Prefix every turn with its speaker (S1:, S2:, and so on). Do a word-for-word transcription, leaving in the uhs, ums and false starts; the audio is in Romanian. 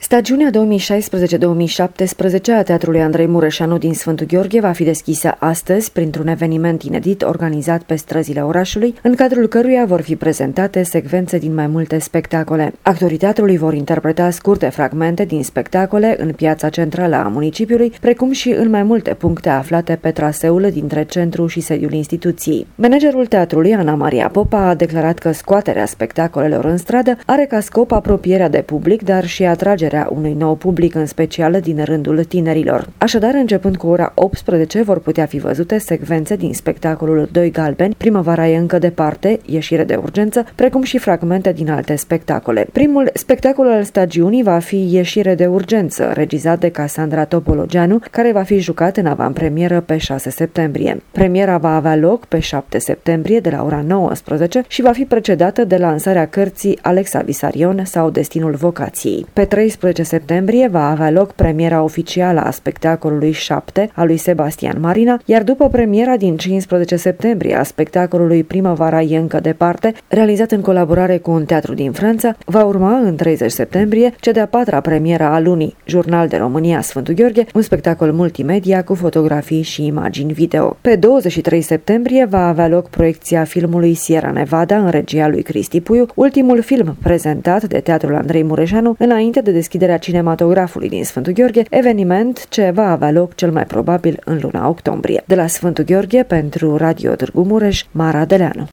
S1: Stagiunea două mii șaisprezece două mii șaptesprezece a Teatrului Andrei Mureșanu din Sfântul Gheorghe va fi deschisă astăzi printr-un eveniment inedit organizat pe străzile orașului, în cadrul căruia vor fi prezentate secvențe din mai multe spectacole. Actorii teatrului vor interpreta scurte fragmente din spectacole în piața centrală a municipiului, precum și în mai multe puncte aflate pe traseul dintre centru și sediul instituției. Managerul teatrului, Ana Maria Popa, a declarat că scoaterea spectacolelor în stradă are ca scop apropierea de public, dar și atragerea unui nou public, în special din rândul tinerilor. Așadar, începând cu ora optsprezece, vor putea fi văzute secvențe din spectacolul Doi Galbeni, Primăvara e încă departe, Ieșire de urgență, precum și fragmente din alte spectacole. Primul spectacol al stagiunii va fi Ieșire de urgență, regizat de Casandra Topologeanu, care va fi jucat în avantpremieră pe șase septembrie. Premiera va avea loc pe șapte septembrie de la ora nouăsprezece și va fi precedată de lansarea cărții Alexa Visarion sau Destinul vocației. Pe treisprezece septembrie va avea loc premiera oficială a spectacolului șapte a lui Sebastian Marina, iar după premiera din cincisprezece septembrie a spectacolului Primăvara e încă departe, realizat în colaborare cu un teatru din Franța, va urma în treizeci septembrie cea de-a patra premiera a lunii, Jurnal de România Sfântul Gheorghe, un spectacol multimedia cu fotografii și imagini video. Pe douăzeci și trei septembrie va avea loc proiecția filmului Sierra Nevada în regia lui Cristi Puiu, ultimul film prezentat de Teatrul Andrei Mureșanu înainte de deschiderea cinematografului din Sfântul Gheorghe, eveniment ce va avea loc cel mai probabil în luna octombrie. De la Sfântul Gheorghe, pentru Radio Târgu Mureș, Mara Deleanu.